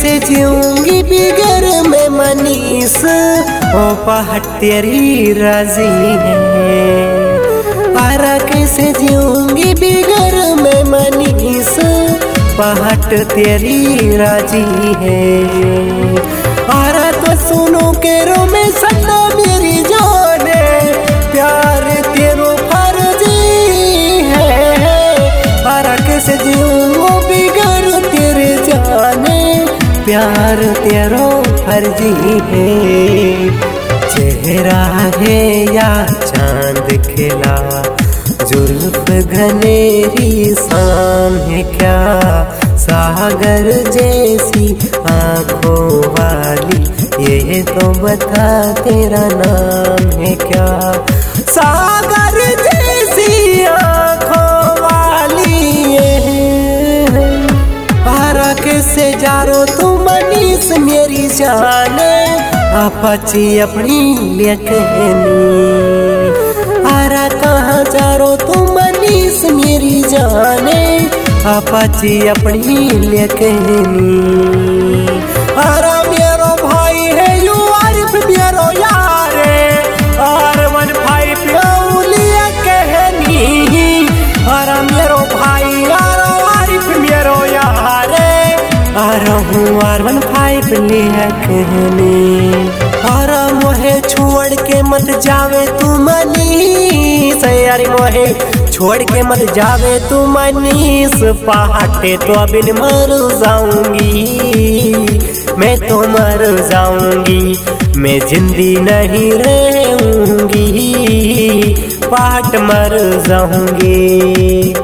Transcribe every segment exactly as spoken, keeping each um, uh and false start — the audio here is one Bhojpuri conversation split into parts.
कैसे जीऊंगी बिगर में मनीष, ओ पहाट तेरी राजी है। आरा कैसे जीऊंगी बिगर में मनीष, पहाट तेरी राजी है। आरा तो सुनो के रो में सन्ना मेरी जाने, प्यार तेरो फर्जी है। आरा कैसे जीऊंगो बिगर तेरे जाने, प्यार तेरो फर्जी है। चेहरा है या चांद खिला, जुल्फ घनेरी शाम है क्या, सागर जैसी आंखों वाली, ये तो बता तेरा नाम है क्या। सागर जैसी आंखों वाली ये आरा कैसे जारो तू मनीष मेरी जाने, अपाची अपनी लिए कहनी। आरा कहाँ जारो तू मनीष मेरी जाने, अपाची अपनी लिए कहनी। आरा मेरो भाई है यू आरिफ मेरो यार, आर वन फाइव लिए कहनी। आरा मेरो भाई आरा आरिफ मेरो यार, आरा हूँ आर वन फाइव लिए कहनी। आरा मोहे छोड़ के मत जावे तू मनीष, यारी मोहे छोड़ के मत जावे तू मनीष, पहाटे तो बिन मर जाऊंगी, मैं तो मर जाऊंगी, मैं जिंदी नहीं रहूंगी, पहाट मर जाऊंगी।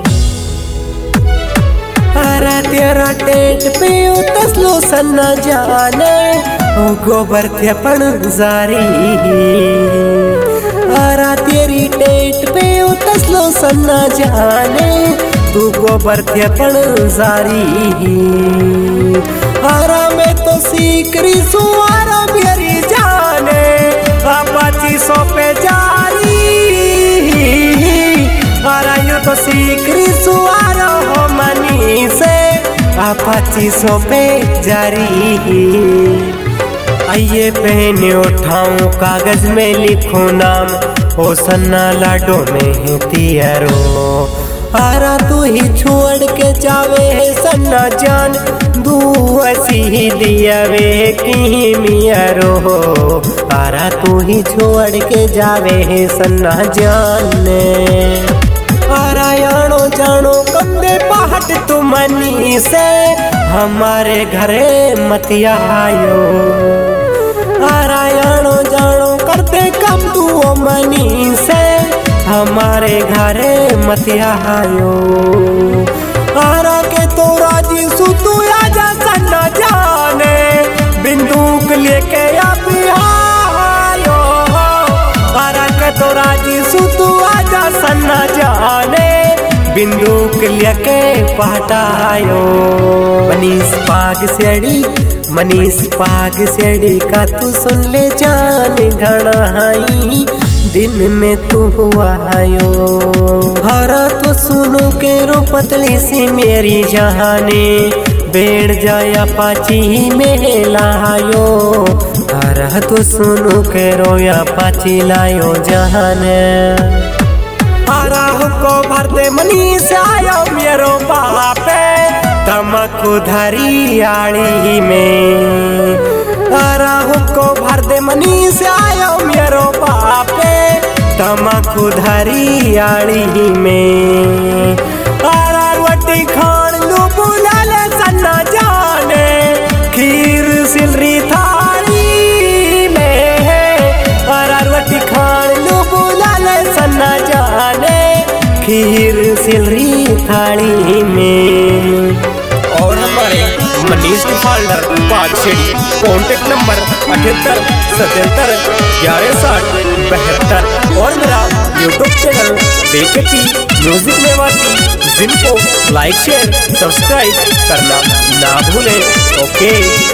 आरा तेरा टेट पे तसलो सन्ना जाने, ओ गोबर थे पण जारी। आरा तेरी टेट पे तसलो सन्ना जाने, तू गोबर थे पण जारी। आरा मैं तो सीकरी सु आरा मेरी जाने, अपाची सो पे जारी। आरा यू तो सीकरी सु आरा हो मनी से, अपाची सो पे जारी। आइए पहने उठाऊं कागज में लिखूं नाम, ओ सन्ना लाडो में है तियारो। आरा तू ही छोड़ के जावे है सन्ना जान, दू हसी लिया वे की मियारो। आरा तू ही छोड़ के जावे है सन्ना जान, आरा यानो जानो कंदे पहाट तू मनी से, हमारे घरे मत आयो। आरा यानो जानो करते कब तू मनी से, हमारे घरे मत आयो। आरा के तो राजी सु तू आजा सन्ना जाने, बिंदुक लेके अभी आयो। आरा के तो राजी सु तू आजा सन्ना जाने, बिंदुक लेके पटायो। मनीष पाग सेड़ी मनीष पाग सेड़ी का तू सुन ले जान, घड़ाई दिन में तू हुआ आयो। हरा तो सुनो के रो पतली सी मेरी जहाने, बैठ जाया पाची में लायो। हरा तो सुनो के रो या पाची लायो जहाने। आरा को भर दे मनीष आयो मेरो बापे, तमकु धरी आड़ी में। आरा को भर दे मनीष आयो मेरो बापे, तमकु धरी आड़ी में। आरा रोटी खान लू बुला ले सन्ना जाने, खीर सिलरी थाली में। आरा रोटी खान लू बुला ले सन्ना जाने, खीर सिलरी थाली में। और हमारे मनीष फाल्डर पाचेड़ी, कॉन्टेक्ट नंबर अठहत्तर सतहत्तर ग्यारह साठ बहत्तर। और मेरा यूट्यूब चैनल बेकती म्यूजिक में वाती, जिनको लाइक शेयर सब्सक्राइब करना ना भूलें। ओके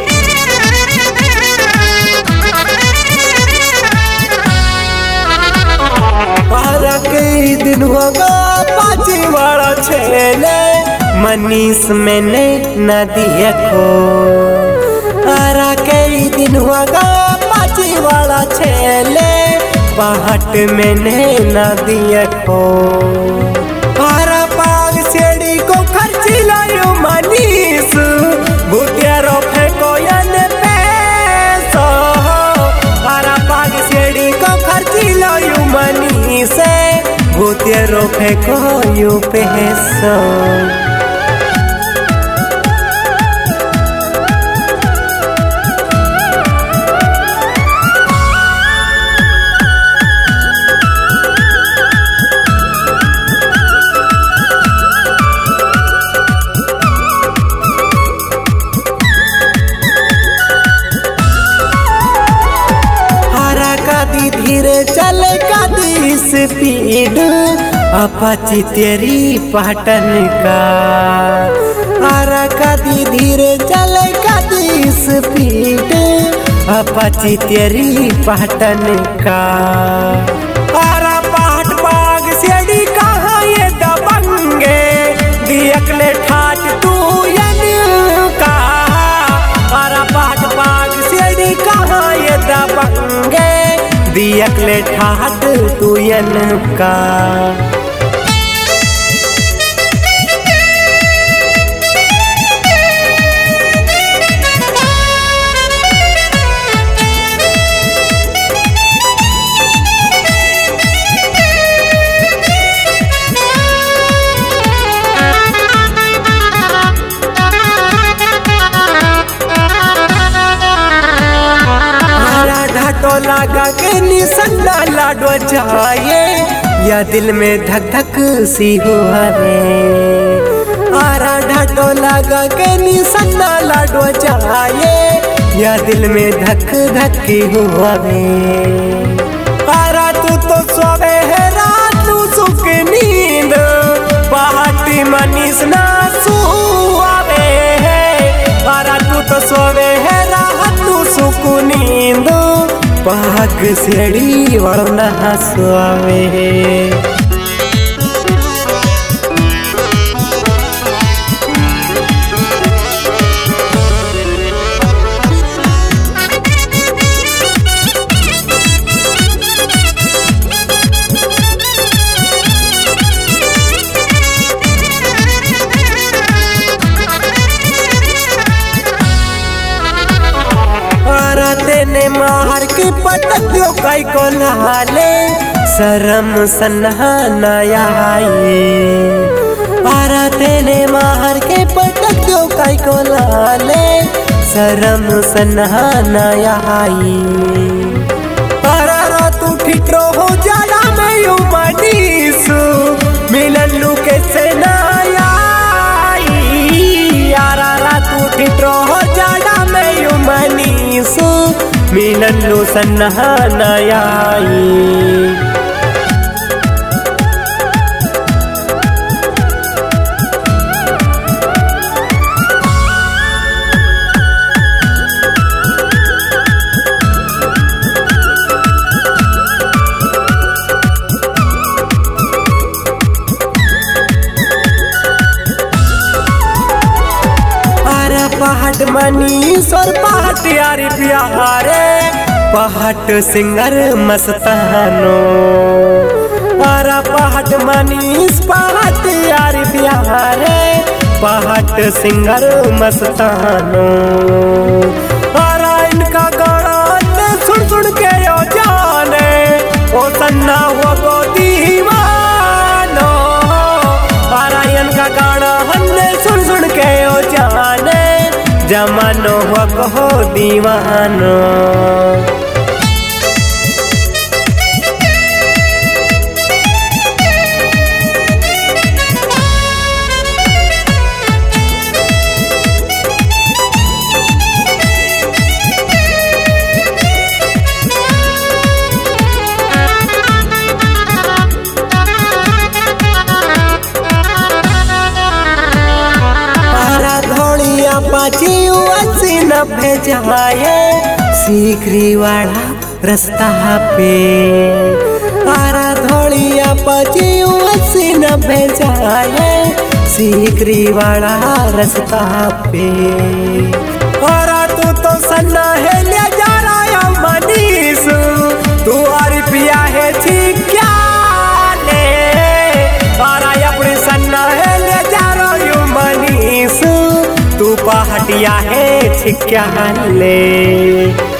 कई दिन होगा पाची वाला छेले, मनीष मैंने न दिया को। आरा कई दिन हुआ गा पाची वाला छेले पहाट में नैना दिया को आरा पाग सेड़ी को खर्ची लायो मनीष भूतिया रोफे को यन पैसो आरा पाग सेड़ी को खर्ची लायो मनीष भूतिया रोफे को यू पैसो। धीरे चले कदी स्पीड अपाची तेरी पाटन का आरा कदी धीरे चले कदी स्पीड अपाची तेरी पाटन का आरा पाट पाग सेड़ी कहाँ ये दबंगे दियकले ठाट तू यन का आरा पाट पाग सेड़ी कहाँ ये दबंगे दियकले ठाट तू यन का। तो लगा के निसन्ना लाडो जाए या दिल में धक धक सी हुआ रे आरा ढाटो लगा के निसन्ना लाडो जाए या दिल में धक धक हुआ रे आरा तू तो सोवे है रात तू सुख नींद पहाटी मनीष ना सुआवे है आरा तू तो सोवे है रात तू सुख नींद पाग सेड़ी वरना हंसवावे ने मार के पटक्यो कई को नहाले शरम सन्हा नया आरा तेने मार के पटक्यो कई को नहाले शरम सन्हा नया आरा तू ठिठरो हो जाला मैं यू मनीष मिलन लू के से नया आरा तू ठिठरो हो जाला मैं यू मनीष मिलन लो सन्हा नयाई। पहाट मनीष और पहाट यारी प्यारे पहाट सिंगर मस्तानो आरा पहाट मनीष पहाट यारी प्यारे पहाट सिंगर मस्तानो आरा इनका गाना सुन सुन के यो जाने ओ सन्ना हो गो दीवानो आरा इनका गाना हमने सुन सुन के यो जाने जमानो हो कहो दीवानो। पाची अस्सी नब्बे जाए सीकरी वाला रास्ता पे आरा धोलिया पाची अस्सी नब्बे जाए सीकरी वाला रास्ता पे आरा तू तो बतिया है छिक्या ले।